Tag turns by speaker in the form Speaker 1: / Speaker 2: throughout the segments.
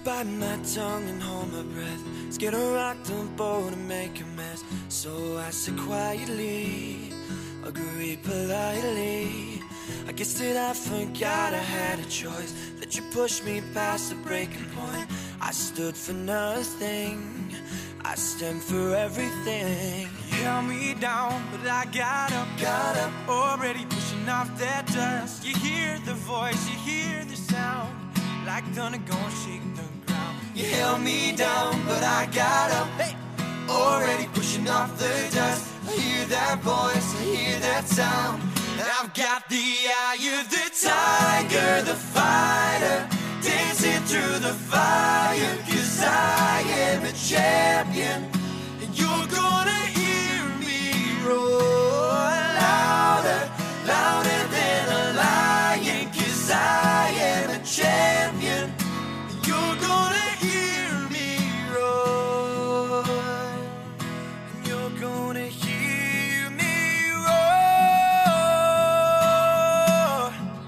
Speaker 1: bite my tongue and hold my breath. Scared to rock the boat and make a mess. So I said quietly, agree politely. I guess that I forgot I had a choice, that you pushed me past the breaking point. I stood for nothing, I stand for everything.
Speaker 2: You held me down, but I got up, already pushing off that dust. You hear the voice, you hear the sound, like thunder gonna shake the ground.
Speaker 1: You held me down, but I got up, already pushing off the dust. I hear that voice, I hear that sound. I've got the eye of the tiger, the fighter, dancing through the fire. 'Cause I am a champion, and you're gonna hear me roar louder, louder than a lion. 'Cause I am a champion, and you're gonna hear me roar, and you're gonna hear me roar.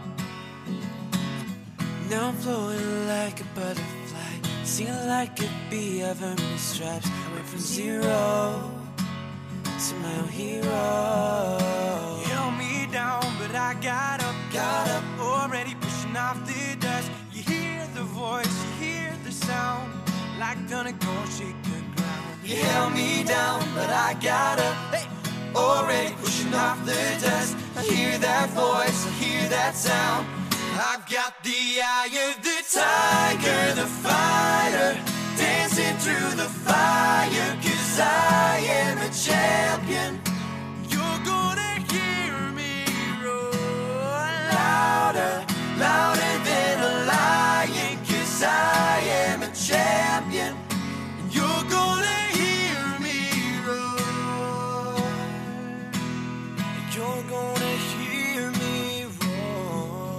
Speaker 1: Now I'm floating like a butterfly, singing like a bee, I've earned my stripes. I went from zero to my own hero.
Speaker 2: You held me down, but I got up, already pushing off the dust. You hear the voice, you hear the sound, like thunder gonna shake the ground.
Speaker 1: You held me down, but I got up, already pushing off the dust. I hear that voice, I hear that sound. I've got the eye of the tiger, the fighter, dancing through the fire. 'Cause I am a champion,
Speaker 2: You're gonna hear me roar
Speaker 1: louder, louder than a lion. 'Cause I am a champion,
Speaker 2: You're gonna hear me roar.
Speaker 1: you're gonna hear me roar.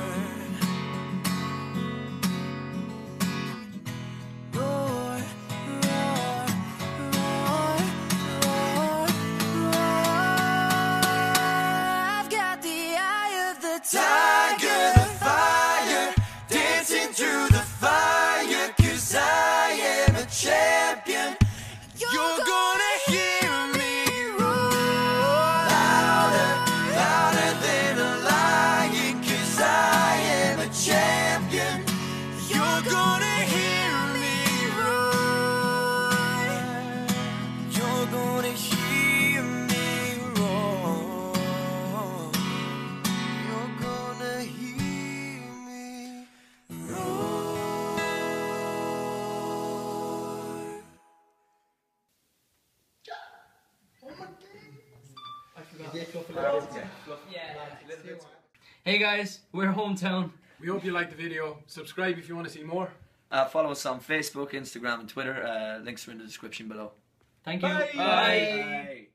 Speaker 1: Roar, roar, roar, roar, roar. I've got the eye of the tiger, the fire, dancing through the fire. 'Cause I am a champion,
Speaker 2: You're gonna hear me
Speaker 1: roar louder, louder than a lion. 'Cause I am a champion,
Speaker 2: You're gonna hear me
Speaker 1: roar. You're gonna hear me roar. You're gonna hear me roar.
Speaker 3: Hey guys, we're Hometown.
Speaker 4: We hope you liked the video. Subscribe if you want to see more.
Speaker 5: Follow us on Facebook, Instagram and Twitter. Links are in the description below.
Speaker 3: Thank you.
Speaker 4: Bye.
Speaker 3: Bye.